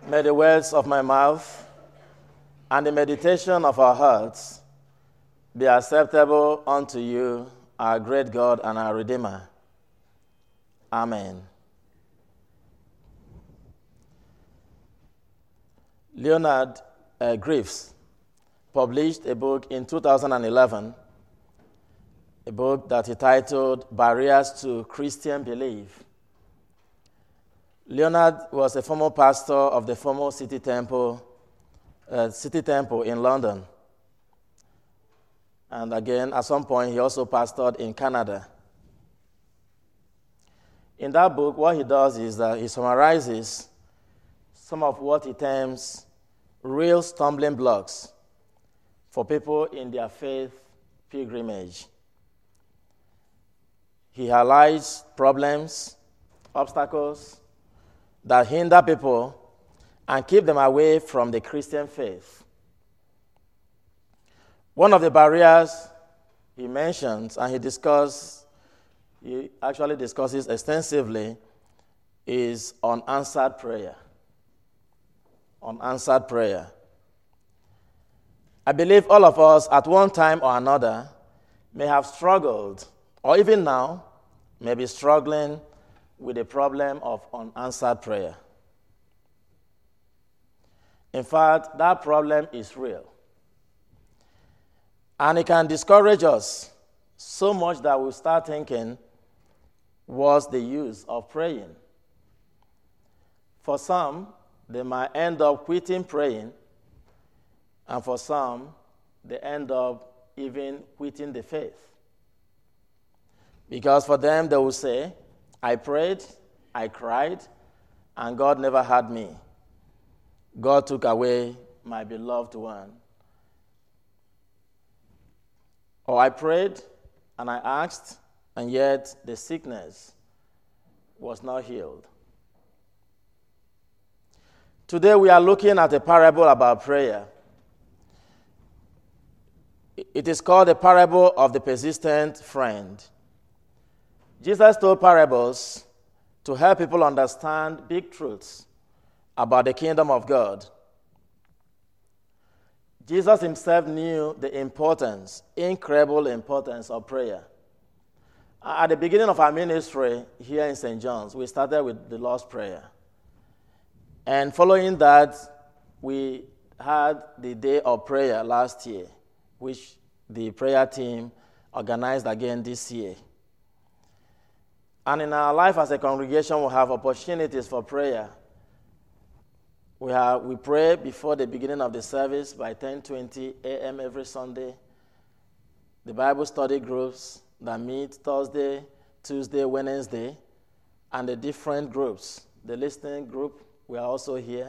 May the words of my mouth and the meditation of our hearts be acceptable unto you, our great God and our Redeemer. Amen. Leonard Griffiths published a book in 2011, a book that he titled Barriers to Christian Belief. Leonard was a former pastor of the former City Temple in London. And again, at some point, he also pastored in Canada. In that book, what he does is that he summarizes some of what he terms real stumbling blocks for people in their faith pilgrimage. He highlights problems, obstacles that hinder people and keep them away from the Christian faith. One of the barriers he mentions, and he actually discusses extensively, is unanswered prayer. Unanswered prayer. I believe all of us at one time or another may have struggled, or even now may be struggling with the problem of unanswered prayer. In fact, that problem is real. And it can discourage us so much that we start thinking, what's the use of praying? For some, they might end up quitting praying, and for some, they end up even quitting the faith. Because for them, they will say, I prayed, I cried, and God never heard me. God took away my beloved one. Or I prayed, and I asked, and yet the sickness was not healed. Today we are looking at a parable about prayer. It is called the parable of the persistent friend. Jesus told parables to help people understand big truths about the kingdom of God. Jesus himself knew the incredible importance of prayer. At the beginning of our ministry here in St. John's, we started with the Lord's Prayer. And following that, we had the Day of Prayer last year, which the prayer team organized again this year. And in our life as a congregation, we have opportunities for prayer. We pray before the beginning of the service by 10:20 a.m. every Sunday. The Bible study groups that meet Thursday, Tuesday, Wednesday, and the different groups. The listening group, we are also here.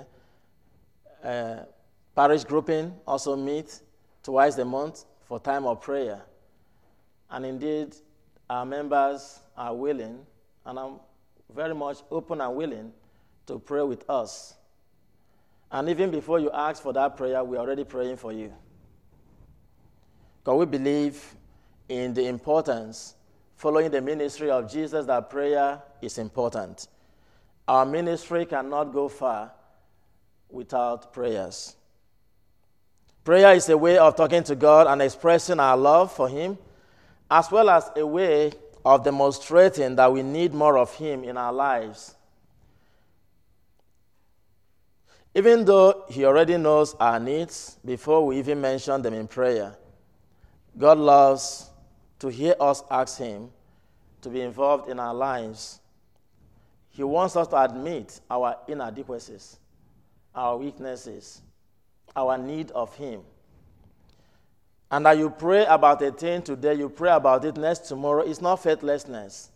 Parish grouping also meet twice a month for time of prayer. And indeed, our members are willing, and I'm very much open and willing to pray with us. And even before you ask for that prayer, we're already praying for you. Because we believe in the importance, following the ministry of Jesus, that prayer is important. Our ministry cannot go far without prayers. Prayer is a way of talking to God and expressing our love for Him, as well as a way of demonstrating that we need more of Him in our lives. Even though He already knows our needs before we even mention them in prayer, God loves to hear us ask Him to be involved in our lives. He wants us to admit our inadequacies, our weaknesses, our need of Him. And that you pray about a thing today, you pray about it next tomorrow, it's not faithlessness.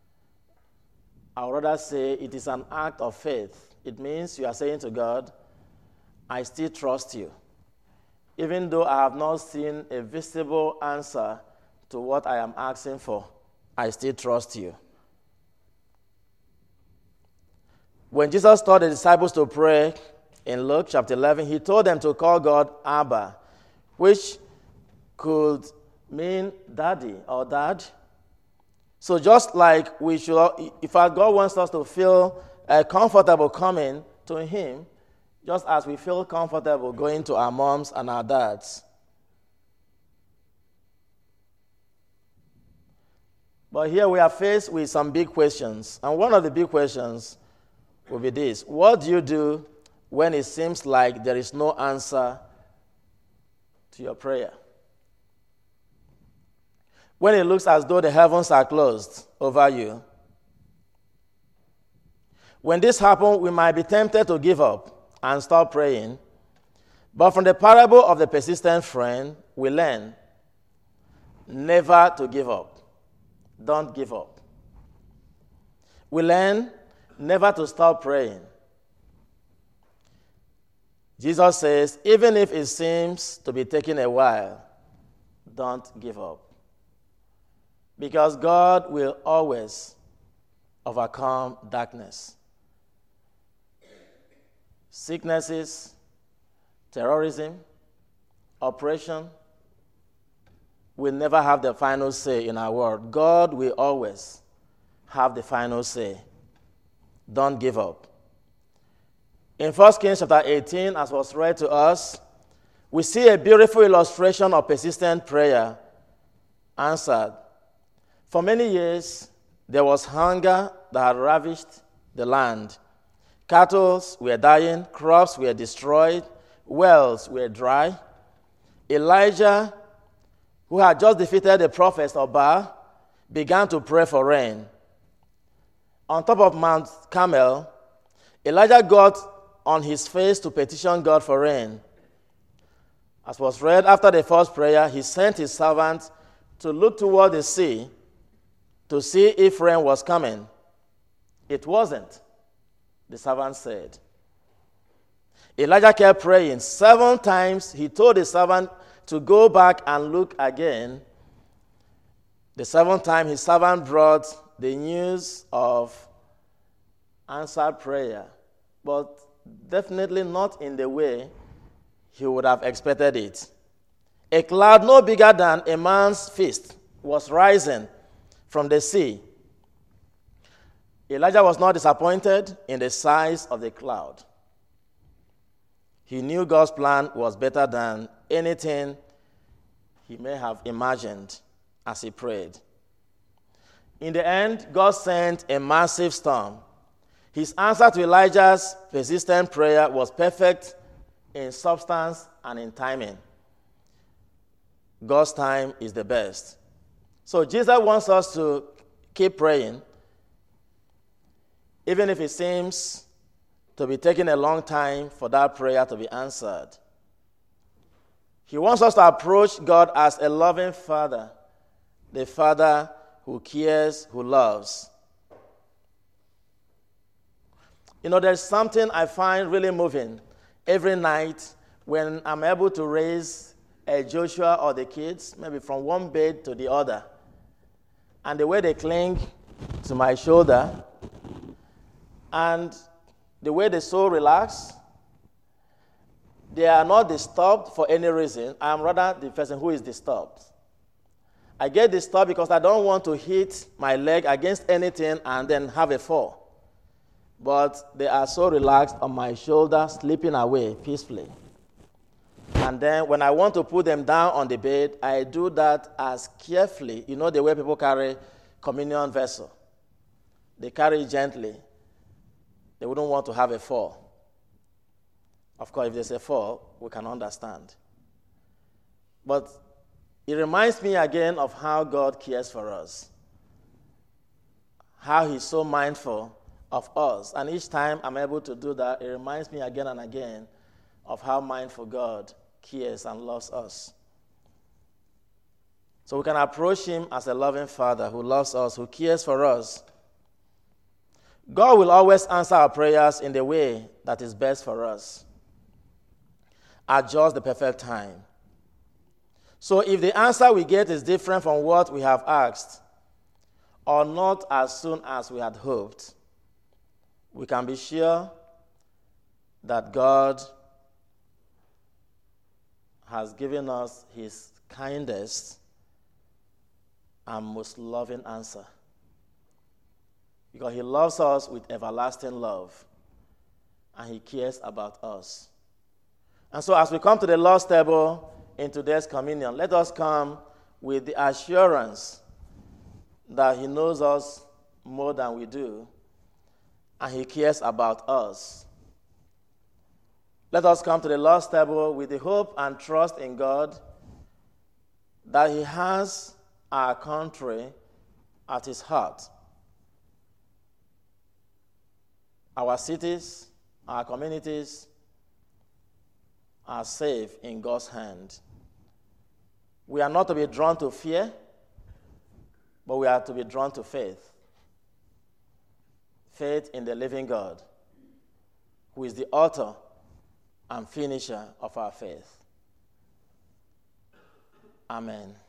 I would rather say it is an act of faith. It means you are saying to God, I still trust you. Even though I have not seen a visible answer to what I am asking for, I still trust you. When Jesus taught the disciples to pray in Luke chapter 11, he told them to call God Abba, which could mean daddy or dad. So just like we should, if our God wants us to feel comfortable coming to Him, just as we feel comfortable going to our moms and our dads. But here we are faced with some big questions. And one of the big questions will be this: what do you do when it seems like there is no answer to your prayer? When it looks as though the heavens are closed over you. When this happens, we might be tempted to give up and stop praying. But from the parable of the persistent friend, we learn never to give up. Don't give up. We learn never to stop praying. Jesus says, even if it seems to be taking a while, don't give up. Because God will always overcome darkness. Sicknesses, terrorism, oppression will never have the final say in our world. God will always have the final say. Don't give up. In 1 Kings chapter 18, as was read to us, we see a beautiful illustration of persistent prayer answered. For many years, there was hunger that had ravished the land. Cattle were dying, crops were destroyed, wells were dry. Elijah, who had just defeated the prophets of Baal, began to pray for rain. On top of Mount Carmel, Elijah got on his face to petition God for rain. As was read after the first prayer, he sent his servant to look toward the sea to see if rain was coming. It wasn't, the servant said. Elijah kept praying. 7 times he told the servant to go back and look again. The 7th time his servant brought the news of answered prayer, but definitely not in the way he would have expected it. A cloud no bigger than a man's fist was rising from the sea. Elijah was not disappointed in the size of the cloud. He knew God's plan was better than anything he may have imagined as he prayed. In the end, God sent a massive storm. His answer to Elijah's persistent prayer was perfect in substance and in timing. God's time is the best. So Jesus wants us to keep praying, even if it seems to be taking a long time for that prayer to be answered. He wants us to approach God as a loving Father, the Father who cares, who loves. You know, there's something I find really moving every night when I'm able to raise Joshua or the kids, maybe from one bed to the other, and the way they cling to my shoulder, and the way they're so relaxed. They are not disturbed for any reason. I'm rather the person who is disturbed. I get disturbed because I don't want to hit my leg against anything and then have a fall. But they are so relaxed on my shoulder, sleeping away peacefully. And then when I want to put them down on the bed, I do that as carefully. You know the way people carry communion vessel. They carry it gently. They wouldn't want to have a fall. Of course, if there's a fall, we can understand. But it reminds me again of how God cares for us, how he's so mindful of us. And each time I'm able to do that, it reminds me again and again of how mindful God cares and loves us. So we can approach him as a loving Father who loves us, who cares for us. God will always answer our prayers in the way that is best for us, at just the perfect time. So if the answer we get is different from what we have asked, or not as soon as we had hoped, we can be sure that God has given us his kindest and most loving answer. Because he loves us with everlasting love. and he cares about us. And so as we come to the Lord's table in today's communion, let us come with the assurance that he knows us more than we do, and he cares about us. Let us come to the Lord's table with the hope and trust in God that he has our country at his heart. Our cities, our communities are safe in God's hand. We are not to be drawn to fear, but we are to be drawn to faith. Faith in the living God, who is the author and finisher of our faith. Amen.